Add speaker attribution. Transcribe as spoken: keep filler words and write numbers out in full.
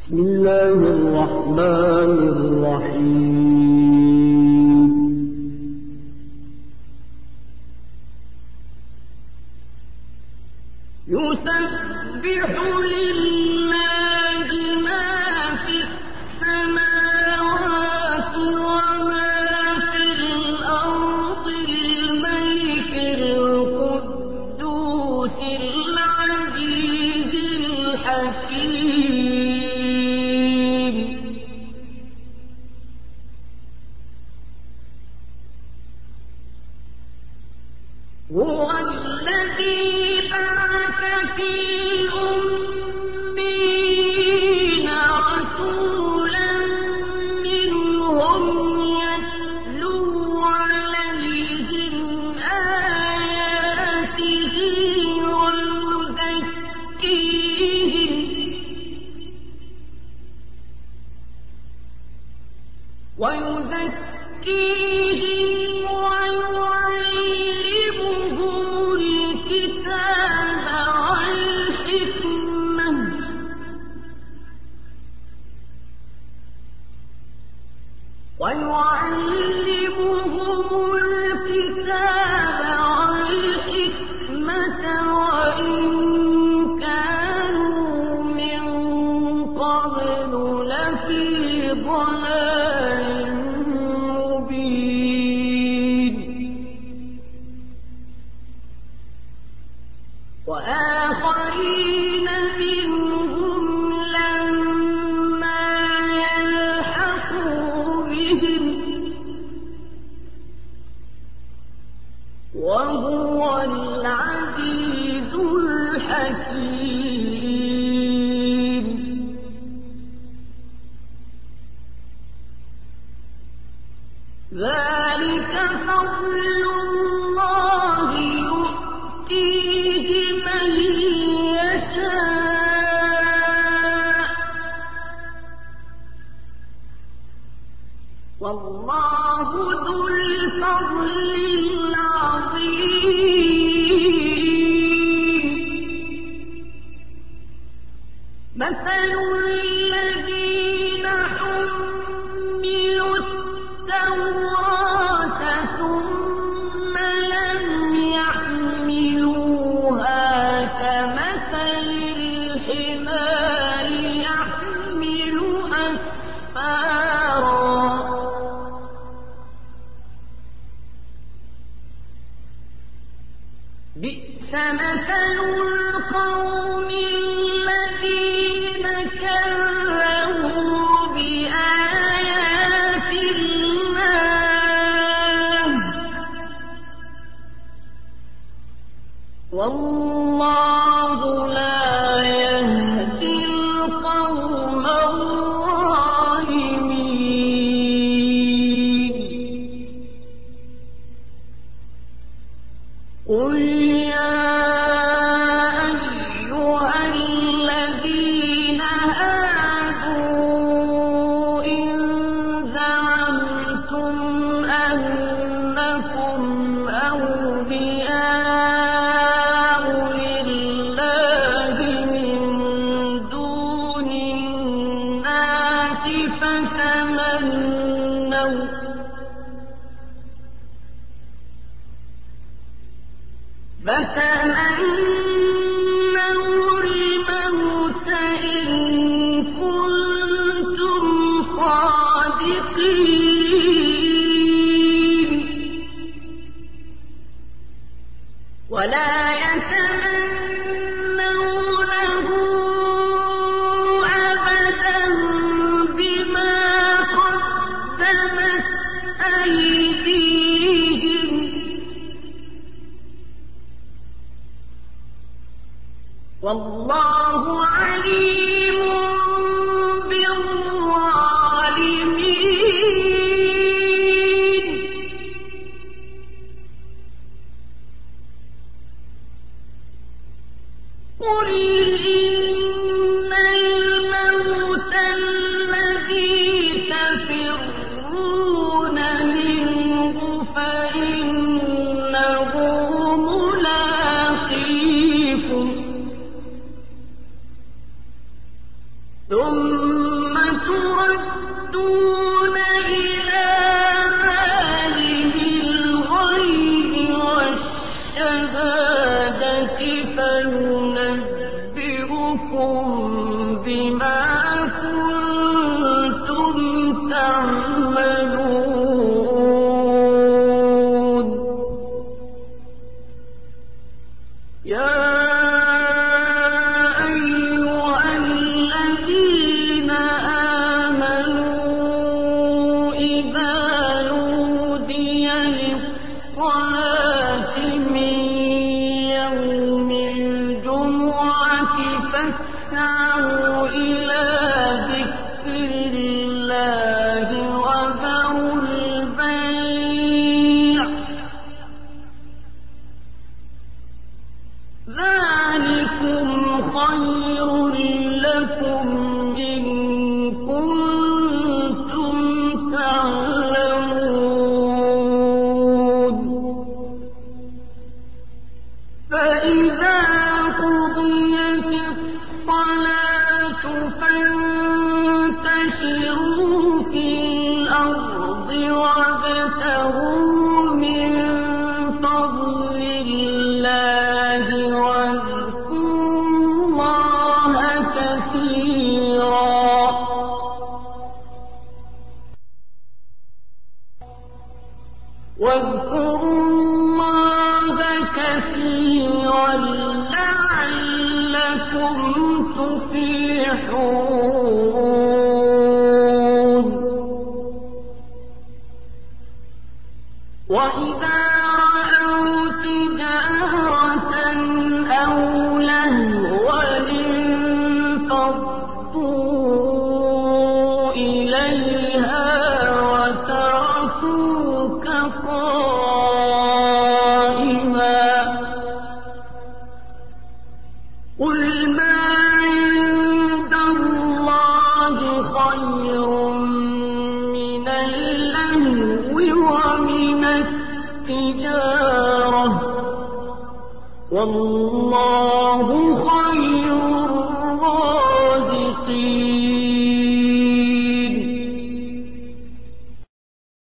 Speaker 1: بسم الله الرحمن الرحيم. يسبح لله ما في السماوات وما في الأرض الملك القدوس العزيز الحكيم. هو الذي بعث في الأميين رسولا منهم يتلو عليهم آياته ويزكيهم ويزكيهم ويعلمهم الكتاب والحكمة ويعلمهم الكتاب والحكمة وإن كانوا من قبل لفي ضلال مبين. وآخرين منهم لما يلحقوا بهم وهو العزيز الحكيم. ذلك فضل الله يؤتيه من يشاء والله ذو الفضل العظيم. مثل الذين حملوا التوراة ثم لم يحملوها كمثل الحمار يحمل أسفارا بئس مثل القوم الذين كذبوا بآيات الله والله لا يهدي القوم الظالمين. قل يا أيها الذين هادوا إن زعمتم أنكم أولياء لله من دون الناس فتمنوا فتمنوا الموت إن كنتم صادقين ولا يتمنونه أبدا بما قدمت أيديهم والله عليم بالظالمين. قل إن الموت الذي تفرون منه فإنه ملاقيكم ثم تردون إلى عالم الغيب والشهادة فينبئكم بما كنتم تعملون يا أيها الذين آمنوا إذا نودي للصلاة من يوم الجمعة فاسعوا إلى ذكر الله وذروا البيع ذلكم خير لكم إن كنتم تعلمون فإذا قضيت الصلاة فانتشروا في الأرض وابتغوا من فضل الله واذكروا الله كثيرا واذكروا الله كثيرا لعلكم تفلحون وإذا رأوا تجارة أو لهوا انفضوا إليها وتركوك قائما قل ما عند الله خير من اللهو ومن التجارة والله خير